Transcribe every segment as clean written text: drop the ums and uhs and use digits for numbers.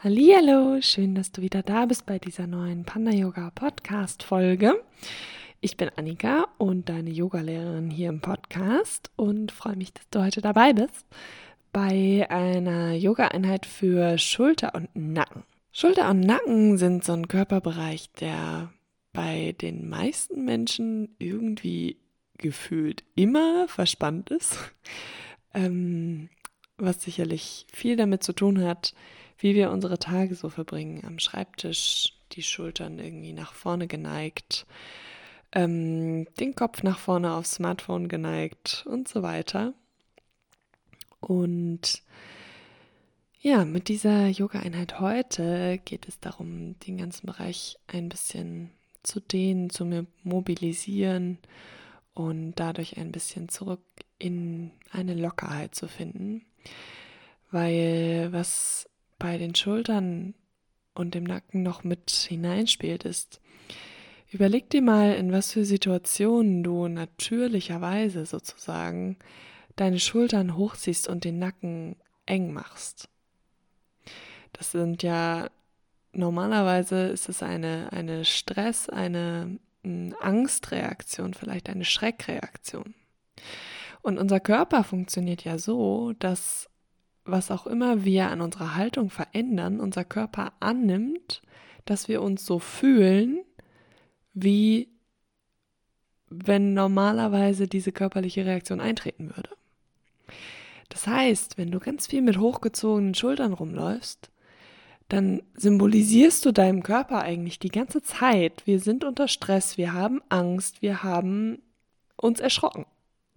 Hallihallo, schön, dass du wieder da bist bei dieser neuen Panda-Yoga-Podcast-Folge. Ich bin Annika und deine Yogalehrerin hier im Podcast und freue mich, dass du heute dabei bist bei einer Yoga-Einheit für Schulter und Nacken. Schulter und Nacken sind so ein Körperbereich, der bei den meisten Menschen irgendwie gefühlt immer verspannt ist, was sicherlich viel damit zu tun hat, wie wir unsere Tage so verbringen. Am Schreibtisch, die Schultern irgendwie nach vorne geneigt, den Kopf nach vorne aufs Smartphone geneigt und so weiter. Und ja, mit dieser Yoga-Einheit heute geht es darum, den ganzen Bereich ein bisschen zu dehnen, zu mobilisieren und dadurch ein bisschen zurück in eine Lockerheit zu finden. Weil was bei den Schultern und dem Nacken noch mit hineinspielt, ist, überleg dir mal, in was für Situationen du natürlicherweise sozusagen deine Schultern hochziehst und den Nacken eng machst. Das sind ja, normalerweise ist es eine Stress-, eine Angstreaktion, vielleicht eine Schreckreaktion. Und unser Körper funktioniert ja so, dass was auch immer wir an unserer Haltung verändern, unser Körper annimmt, dass wir uns so fühlen, wie wenn normalerweise diese körperliche Reaktion eintreten würde. Das heißt, wenn du ganz viel mit hochgezogenen Schultern rumläufst, dann symbolisierst du deinem Körper eigentlich die ganze Zeit, wir sind unter Stress, wir haben Angst, wir haben uns erschrocken.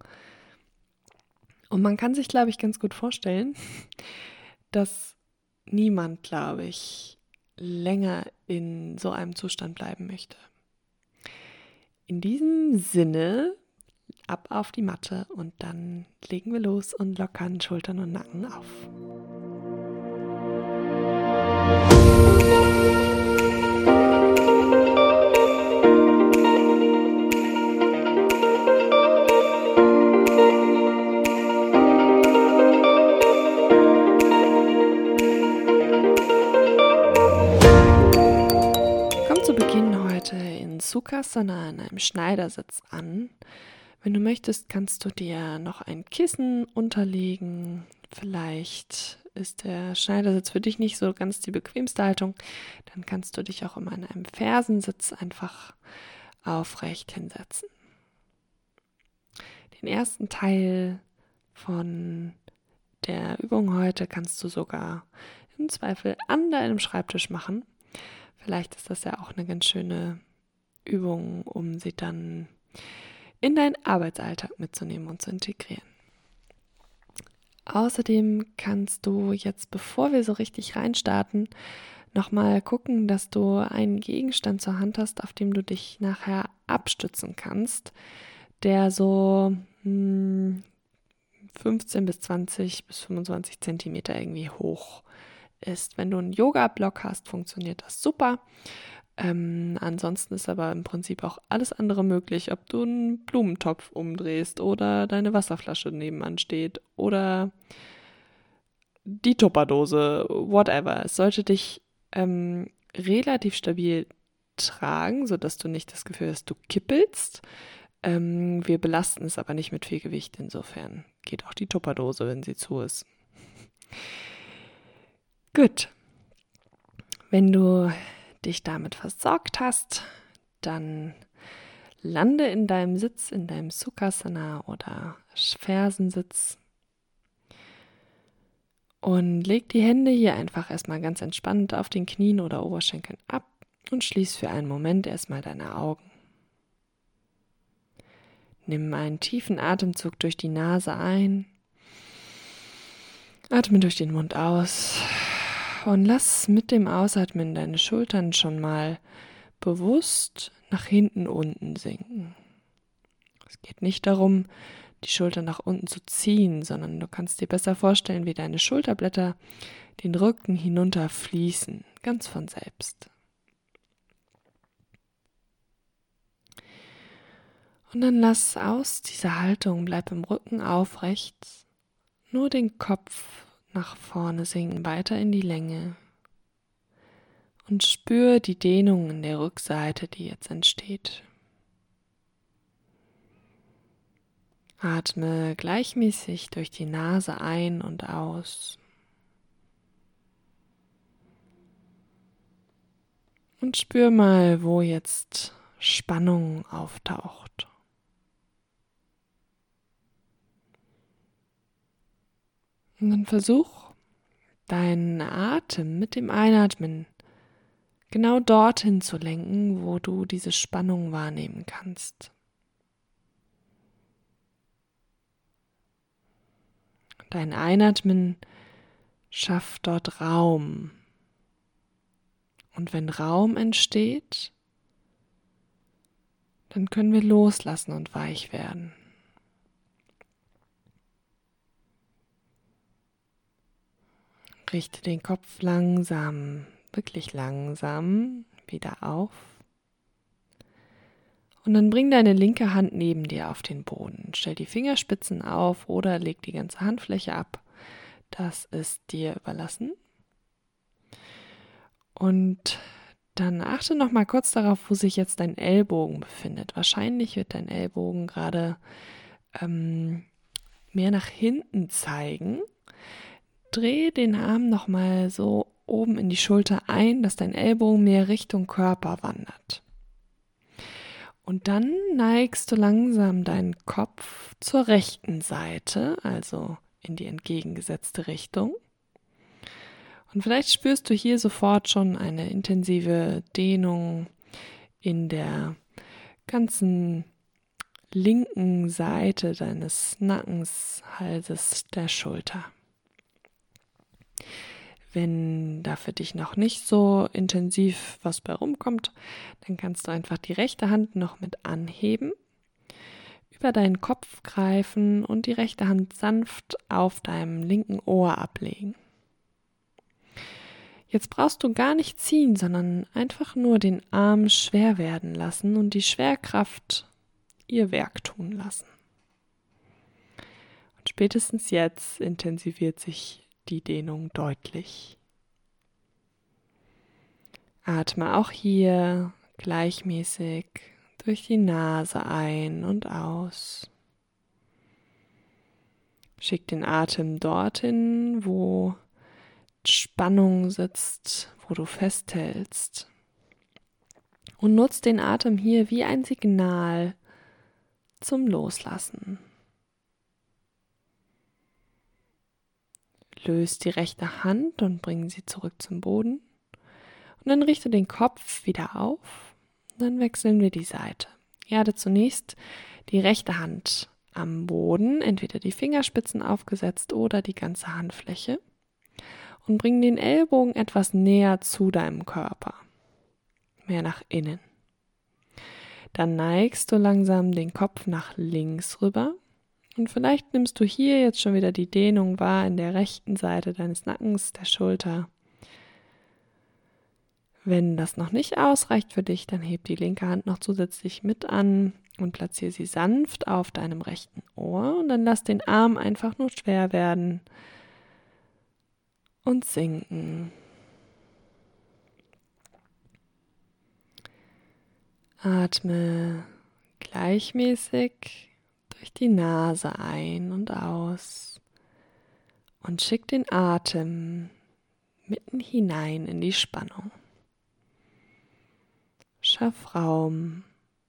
Und man kann sich, glaube ich, ganz gut vorstellen, dass niemand, glaube ich, länger in so einem Zustand bleiben möchte. In diesem Sinne, ab auf die Matte und dann legen wir los und lockern Schultern und Nacken auf. Sukhasana in einem Schneidersitz an. Wenn du möchtest, kannst du dir noch ein Kissen unterlegen. Vielleicht ist der Schneidersitz für dich nicht so ganz die bequemste Haltung. Dann kannst du dich auch immer in einem Fersensitz einfach aufrecht hinsetzen. Den ersten Teil von der Übung heute kannst du sogar im Zweifel an deinem Schreibtisch machen. Vielleicht ist das ja auch eine ganz schöne Übungen, um sie dann in deinen Arbeitsalltag mitzunehmen und zu integrieren. Außerdem kannst du jetzt, bevor wir so richtig reinstarten, nochmal gucken, dass du einen Gegenstand zur Hand hast, auf dem du dich nachher abstützen kannst, der so 15 bis 20 bis 25 Zentimeter irgendwie hoch ist. Wenn du einen Yoga-Block hast, funktioniert das super. Ansonsten ist aber im Prinzip auch alles andere möglich, ob du einen Blumentopf umdrehst oder deine Wasserflasche nebenan steht oder die Tupperdose, whatever. Es sollte dich relativ stabil tragen, sodass du nicht das Gefühl hast, du kippelst. Wir belasten es aber nicht mit viel Gewicht, insofern geht auch die Tupperdose, wenn sie zu ist. Gut. Wenn du dich damit versorgt hast, dann lande in deinem Sitz, in deinem Sukhasana oder Fersensitz und leg die Hände hier einfach erstmal ganz entspannt auf den Knien oder Oberschenkeln ab und schließ für einen Moment erstmal deine Augen. Nimm einen tiefen Atemzug durch die Nase ein, atme durch den Mund aus und lass mit dem Ausatmen deine Schultern schon mal bewusst nach hinten unten sinken. Es geht nicht darum, die Schultern nach unten zu ziehen, sondern du kannst dir besser vorstellen, wie deine Schulterblätter den Rücken hinunter fließen, ganz von selbst. Und dann lass aus dieser Haltung, bleib im Rücken aufrecht, nur den Kopf nach vorne sinken, weiter in die Länge. und spür die Dehnung in der Rückseite, die jetzt entsteht. Atme gleichmäßig durch die Nase ein und aus. Und spür mal, wo jetzt Spannung auftaucht. Und dann versuch, deinen Atem mit dem Einatmen genau dorthin zu lenken, wo du diese Spannung wahrnehmen kannst. Dein Einatmen schafft dort Raum. Und wenn Raum entsteht, dann können wir loslassen und weich werden. Richte den Kopf langsam, wirklich langsam wieder auf. Und dann bring deine linke Hand neben dir auf den Boden. Stell die Fingerspitzen auf oder leg die ganze Handfläche ab. Das ist dir überlassen. Und dann achte noch mal kurz darauf, wo sich jetzt dein Ellbogen befindet. Wahrscheinlich wird dein Ellbogen gerade mehr nach hinten zeigen. Dreh den Arm noch mal so oben in die Schulter ein, dass dein Ellbogen mehr Richtung Körper wandert. Und dann neigst du langsam deinen Kopf zur rechten Seite, also in die entgegengesetzte Richtung. Und vielleicht spürst du hier sofort schon eine intensive Dehnung in der ganzen linken Seite deines Nackens, Halses, der Schulter. Wenn da für dich noch nicht so intensiv was bei rumkommt, dann kannst du einfach die rechte Hand noch mit anheben, über deinen Kopf greifen und die rechte Hand sanft auf deinem linken Ohr ablegen. Jetzt brauchst du gar nicht ziehen, sondern einfach nur den Arm schwer werden lassen und die Schwerkraft ihr Werk tun lassen. Und spätestens jetzt intensiviert sich die Dehnung deutlich. Atme auch hier gleichmäßig durch die Nase ein und aus. Schick den Atem dorthin, wo Spannung sitzt, wo du festhältst. Und nutz den Atem hier wie ein Signal zum Loslassen. Löse die rechte Hand und bring sie zurück zum Boden. Und dann richte den Kopf wieder auf. Und dann wechseln wir die Seite. Erde zunächst die rechte Hand am Boden, entweder die Fingerspitzen aufgesetzt oder die ganze Handfläche. Und bring den Ellbogen etwas näher zu deinem Körper, mehr nach innen. Dann neigst du langsam den Kopf nach links rüber und vielleicht nimmst du hier jetzt schon wieder die Dehnung wahr in der rechten Seite deines Nackens, der Schulter. Wenn das noch nicht ausreicht für dich, dann heb die linke Hand noch zusätzlich mit an und platziere sie sanft auf deinem rechten Ohr und dann lass den Arm einfach nur schwer werden und sinken. Atme gleichmäßig durch die Nase ein und aus und schick den Atem mitten hinein in die Spannung. Schaff Raum,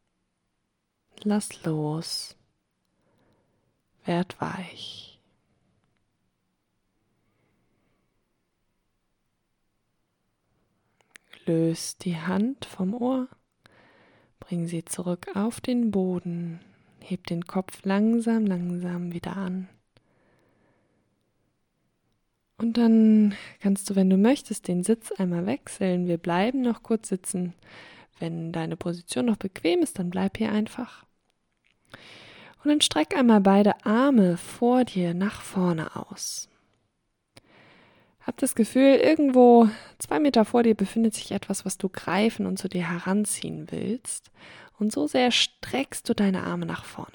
lass los, werd weich. Löse die Hand vom Ohr, bring sie zurück auf den Boden, heb den Kopf langsam wieder an. Und dann kannst du, wenn du möchtest, den Sitz einmal wechseln. Wir bleiben noch kurz sitzen. Wenn deine Position noch bequem ist, dann bleib hier einfach. Und dann streck einmal beide Arme vor dir nach vorne aus. Hab das Gefühl, irgendwo 2 Meter vor dir befindet sich etwas, was du greifen und zu dir heranziehen willst. Und so sehr streckst du deine Arme nach vorne.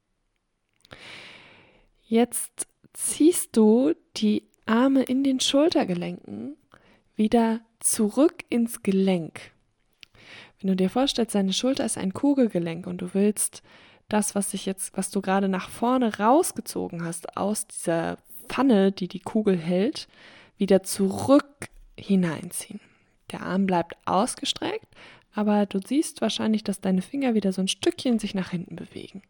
Jetzt ziehst du die Arme in den Schultergelenken wieder zurück ins Gelenk. Wenn du dir vorstellst, deine Schulter ist ein Kugelgelenk und du willst das, was du gerade nach vorne rausgezogen hast, aus dieser Pfanne, die die Kugel hält, wieder zurück hineinziehen. Der Arm bleibt ausgestreckt, aber du siehst wahrscheinlich, dass deine Finger wieder so ein Stückchen sich nach hinten bewegen.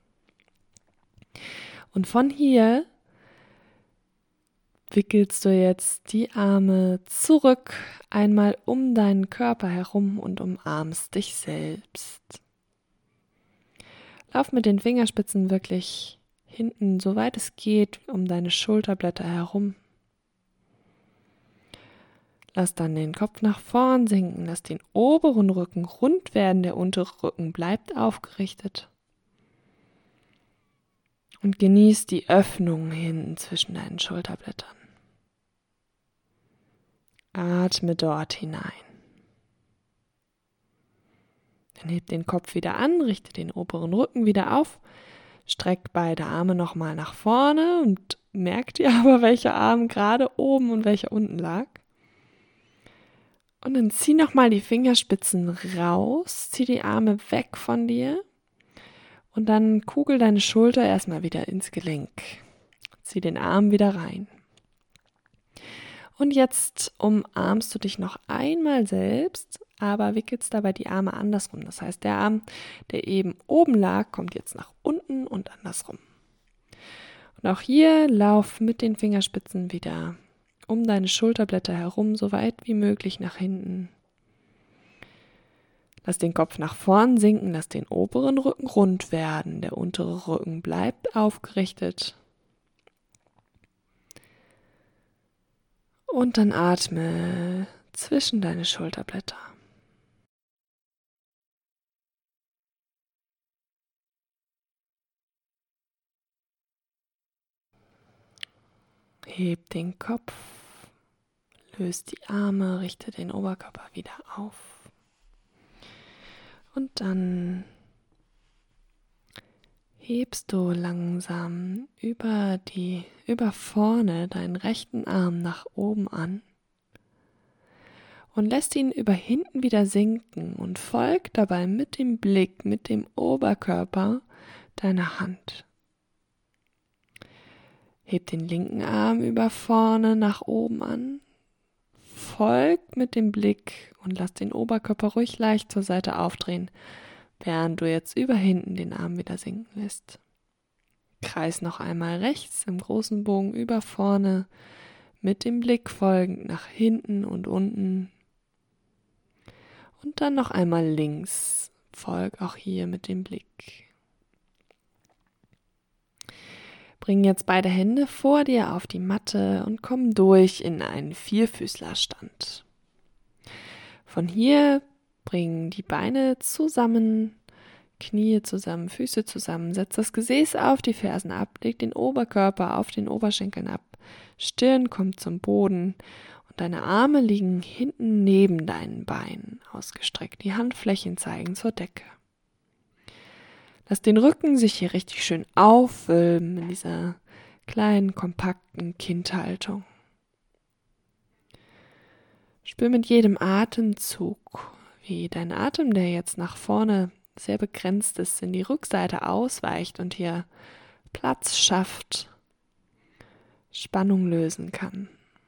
Und von hier wickelst du jetzt die Arme zurück, einmal um deinen Körper herum und umarmst dich selbst. Lauf mit den Fingerspitzen wirklich hinten, soweit es geht, um deine Schulterblätter herum. Lass dann den Kopf nach vorn sinken, lass den oberen Rücken rund werden, der untere Rücken bleibt aufgerichtet. Und genieß die Öffnung hinten zwischen deinen Schulterblättern. Atme dort hinein. Dann heb den Kopf wieder an, richte den oberen Rücken wieder auf, streck beide Arme nochmal nach vorne und merk dir aber, welcher Arm gerade oben und welcher unten lag. Und dann zieh nochmal die Fingerspitzen raus, zieh die Arme weg von dir und dann kugel deine Schulter erstmal wieder ins Gelenk. Zieh den Arm wieder rein. Und jetzt umarmst du dich noch einmal selbst, aber wickelst dabei die Arme andersrum. Das heißt, der Arm, der eben oben lag, kommt jetzt nach unten und andersrum. Und auch hier lauf mit den Fingerspitzen wieder um deine Schulterblätter herum, so weit wie möglich nach hinten. Lass den Kopf nach vorn sinken, lass den oberen Rücken rund werden. Der untere Rücken bleibt aufgerichtet. Und dann atme zwischen deine Schulterblätter. Heb den Kopf, löst die Arme, richte den Oberkörper wieder auf. Und dann hebst du langsam über vorne deinen rechten Arm nach oben an und lässt ihn über hinten wieder sinken und folgt dabei mit dem Blick, mit dem Oberkörper deiner Hand. Heb den linken Arm über vorne nach oben an, folg mit dem Blick und lass den Oberkörper ruhig leicht zur Seite aufdrehen, während du jetzt über hinten den Arm wieder sinken lässt. Kreis noch einmal rechts im großen Bogen über vorne, mit dem Blick folgend nach hinten und unten. Und dann noch einmal links, folg auch hier mit dem Blick. Bring jetzt beide Hände vor dir auf die Matte und komm durch in einen Vierfüßlerstand. Von hier bring die Beine zusammen, Knie zusammen, Füße zusammen, setz das Gesäß auf die Fersen ab, leg den Oberkörper auf den Oberschenkeln ab, Stirn kommt zum Boden und deine Arme liegen hinten neben deinen Beinen ausgestreckt, die Handflächen zeigen zur Decke. Lass den Rücken sich hier richtig schön aufwölben in dieser kleinen, kompakten Kindhaltung. Spür mit jedem Atemzug, wie dein Atem, der jetzt nach vorne sehr begrenzt ist, in die Rückseite ausweicht und hier Platz schafft, Spannung lösen kann.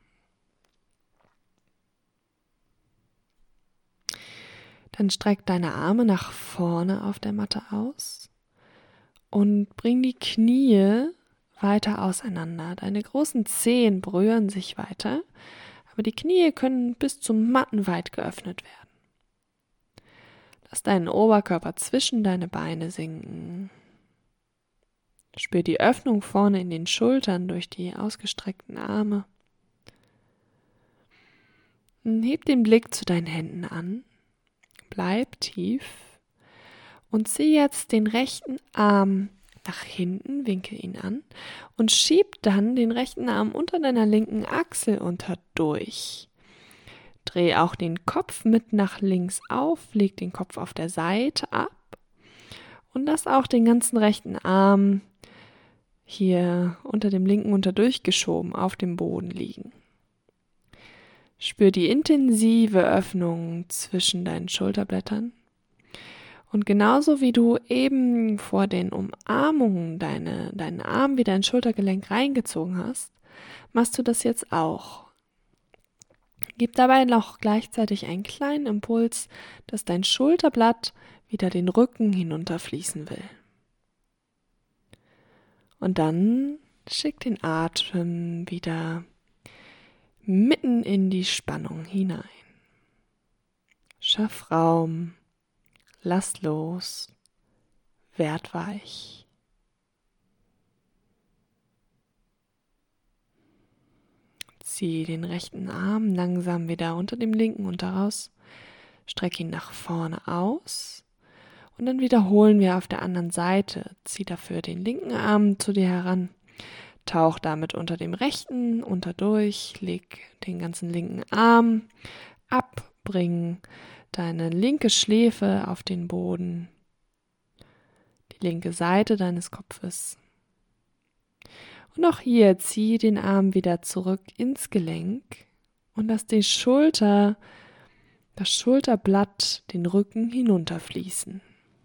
Dann streck deine Arme nach vorne auf der Matte aus und bring die Knie weiter auseinander. Deine großen Zehen berühren sich weiter, aber die Knie können bis zum Mattenweit geöffnet werden. Lass deinen Oberkörper zwischen deine Beine sinken. Spür die Öffnung vorne in den Schultern durch die ausgestreckten Arme. Heb den Blick zu deinen Händen an. Bleib tief und zieh jetzt den rechten Arm nach hinten, winkel ihn an und schieb dann den rechten Arm unter deiner linken Achsel durch. Dreh auch den Kopf mit nach links auf, leg den Kopf auf der Seite ab und lass auch den ganzen rechten Arm hier unter dem linken unterdurchgeschoben auf dem Boden liegen. Spür die intensive Öffnung zwischen deinen Schulterblättern. Und genauso wie du eben vor den Umarmungen deinen Arm wieder ins Schultergelenk reingezogen hast, machst du das jetzt auch. Gib dabei noch gleichzeitig einen kleinen Impuls, dass dein Schulterblatt wieder den Rücken hinunterfließen will. Und dann schick den Atem wieder mitten in die Spannung hinein. Schaff Raum, lass los, werd weich. Zieh den rechten Arm langsam wieder unter dem linken Unterhaus, streck ihn nach vorne aus und dann wiederholen wir auf der anderen Seite. Zieh dafür den linken Arm zu dir heran, tauch damit unter dem rechten unterdurch, leg den ganzen linken Arm ab, bring deine linke Schläfe auf den Boden, die linke Seite deines Kopfes. Und auch hier zieh den Arm wieder zurück ins Gelenk und lass das Schulterblatt den Rücken hinunterfließen.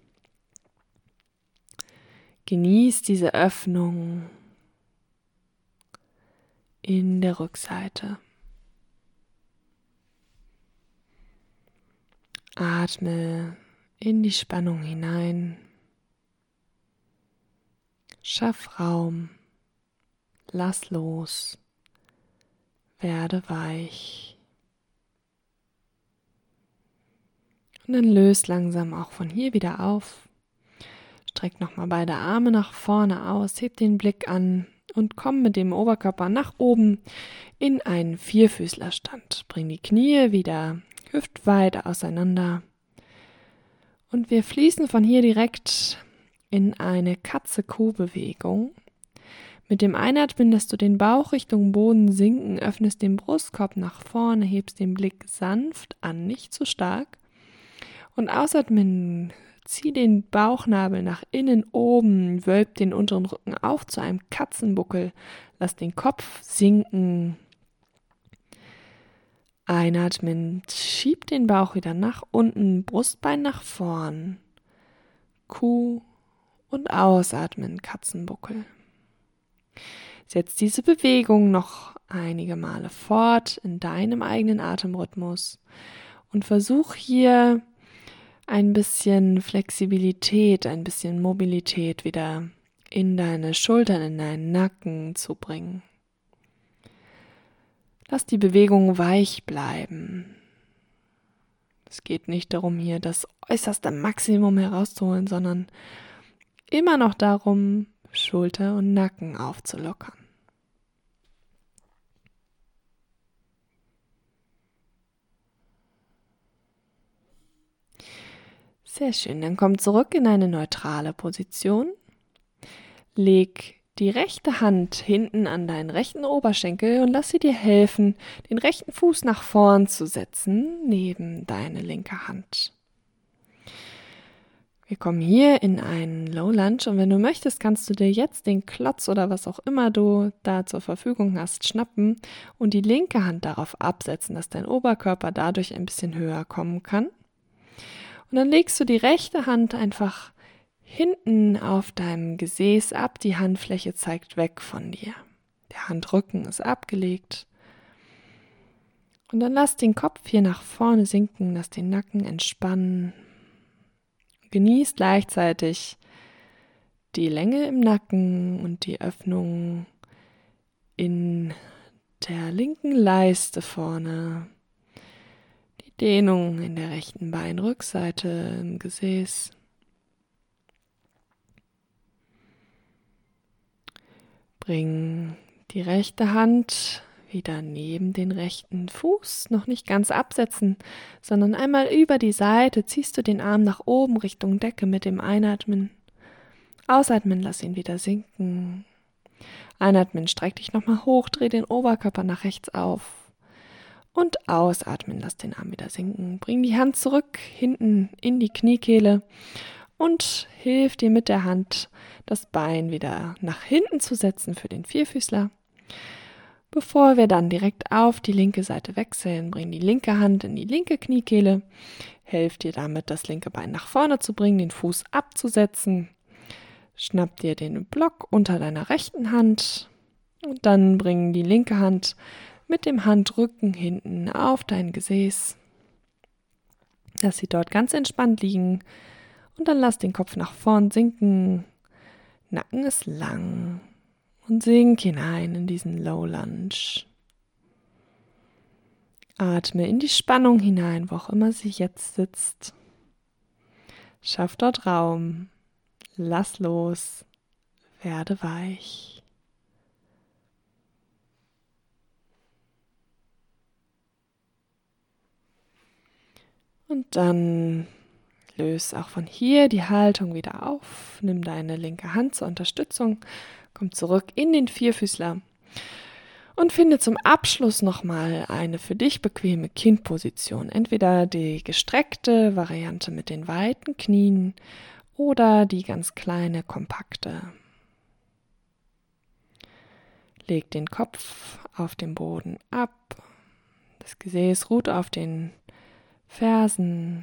Genieß diese Öffnung in der Rückseite. Atme in die Spannung hinein. Schaff Raum. Lass los, werde weich. Und dann löst langsam auch von hier wieder auf. Streck nochmal beide Arme nach vorne aus, heb den Blick an und komm mit dem Oberkörper nach oben in einen Vierfüßlerstand. Bring die Knie wieder hüftweit auseinander. Und wir fließen von hier direkt in eine Katze-Kuh-Bewegung. Mit dem Einatmen lässt du den Bauch Richtung Boden sinken, öffnest den Brustkorb nach vorne, hebst den Blick sanft an, nicht zu stark. Und ausatmen, zieh den Bauchnabel nach innen oben, wölb den unteren Rücken auf zu einem Katzenbuckel, lass den Kopf sinken. Einatmen, schieb den Bauch wieder nach unten, Brustbein nach vorn. Kuh und ausatmen, Katzenbuckel. Setz diese Bewegung noch einige Male fort in deinem eigenen Atemrhythmus und versuch hier ein bisschen Flexibilität, ein bisschen Mobilität wieder in deine Schultern, in deinen Nacken zu bringen. Lass die Bewegung weich bleiben. Es geht nicht darum, hier das äußerste Maximum herauszuholen, sondern immer noch darum, Schulter und Nacken aufzulockern. Sehr schön, dann komm zurück in eine neutrale Position. Leg die rechte Hand hinten an deinen rechten Oberschenkel und lass sie dir helfen, den rechten Fuß nach vorn zu setzen, neben deine linke Hand. Wir kommen hier in einen Low Lunge und wenn du möchtest, kannst du dir jetzt den Klotz oder was auch immer du da zur Verfügung hast, schnappen und die linke Hand darauf absetzen, dass dein Oberkörper dadurch ein bisschen höher kommen kann. Und dann legst du die rechte Hand einfach hinten auf deinem Gesäß ab, die Handfläche zeigt weg von dir. Der Handrücken ist abgelegt. Und dann lass den Kopf hier nach vorne sinken, lass den Nacken entspannen. Genieß gleichzeitig die Länge im Nacken und die Öffnung in der linken Leiste vorne. Die Dehnung in der rechten Beinrückseite im Gesäß. Bring die rechte Hand wieder neben den rechten Fuß, noch nicht ganz absetzen, sondern einmal über die Seite ziehst du den Arm nach oben Richtung Decke mit dem Einatmen. Ausatmen, lass ihn wieder sinken. Einatmen, streck dich nochmal hoch, dreh den Oberkörper nach rechts auf. Und ausatmen, lass den Arm wieder sinken. Bring die Hand zurück, hinten in die Kniekehle und hilf dir mit der Hand, das Bein wieder nach hinten zu setzen für den Vierfüßler. Bevor wir dann direkt auf die linke Seite wechseln, bring die linke Hand in die linke Kniekehle, helf dir damit, das linke Bein nach vorne zu bringen, den Fuß abzusetzen, schnapp dir den Block unter deiner rechten Hand und dann bring die linke Hand mit dem Handrücken hinten auf dein Gesäß. Lass sie dort ganz entspannt liegen und dann lass den Kopf nach vorn sinken, Nacken ist lang. Und sink hinein in diesen Low Lunge. Atme in die Spannung hinein, wo auch immer sie jetzt sitzt. Schaff dort Raum. Lass los. Werde weich. Und dann löse auch von hier die Haltung wieder auf. Nimm deine linke Hand zur Unterstützung. Komm zurück in den Vierfüßler und finde zum Abschluss nochmal eine für dich bequeme Kindposition. Entweder die gestreckte Variante mit den weiten Knien oder die ganz kleine, kompakte. Leg den Kopf auf den Boden ab. Das Gesäß ruht auf den Fersen.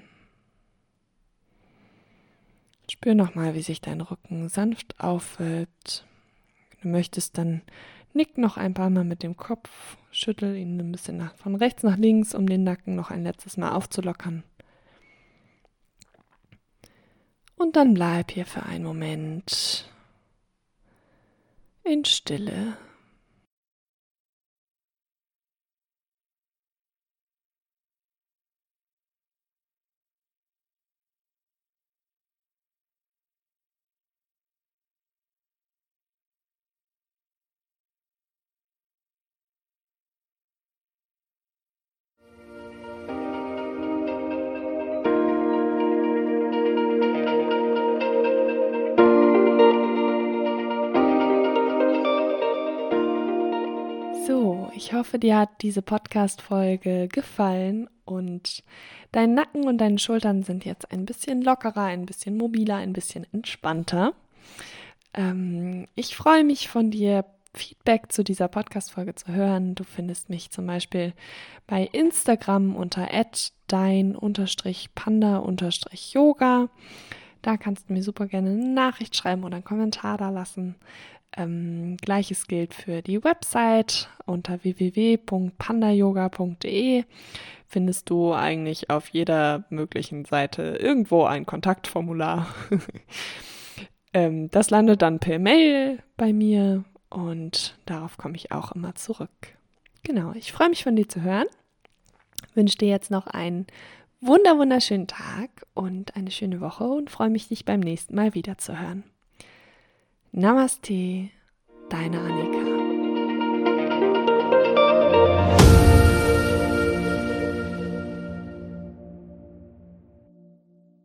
Spür nochmal, wie sich dein Rücken sanft aufwölbt. Du möchtest, dann nick noch ein paar Mal mit dem Kopf, schüttel ihn ein bisschen von rechts nach links, um den Nacken noch ein letztes Mal aufzulockern. Und dann bleib hier für einen Moment in Stille. So, ich hoffe, dir hat diese Podcast-Folge gefallen und dein Nacken und deine Schultern sind jetzt ein bisschen lockerer, ein bisschen mobiler, ein bisschen entspannter. Ich freue mich, von dir Feedback zu dieser Podcast-Folge zu hören. Du findest mich zum Beispiel bei Instagram unter @dein_panda_yoga. Da kannst du mir super gerne eine Nachricht schreiben oder einen Kommentar da lassen. Gleiches gilt für die Website. Unter www.pandayoga.de findest du eigentlich auf jeder möglichen Seite irgendwo ein Kontaktformular. Das landet dann per Mail bei mir und darauf komme ich auch immer zurück. Genau, ich freue mich, von dir zu hören. Wünsche dir jetzt noch einen wunderschönen Tag und eine schöne Woche und freue mich, dich beim nächsten Mal wieder zu hören. Namaste, deine Annika.